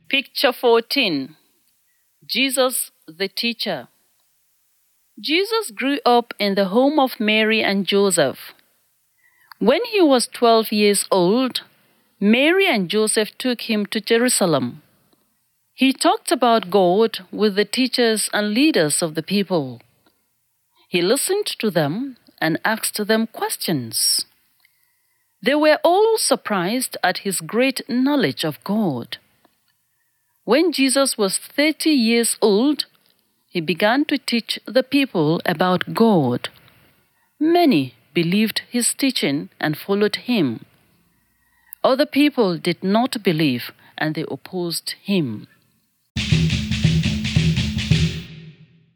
Picture 14. Jesus the Teacher. Jesus grew up in the home of Mary and Joseph. When he was 12 years old, Mary and Joseph took him to Jerusalem. He talked about God with the teachers and leaders of the people. He listened to them and asked them questions. They were all surprised at his great knowledge of God. When Jesus was 30 years old, he began to teach the people about God. Many believed his teaching and followed him. Other people did not believe and they opposed him.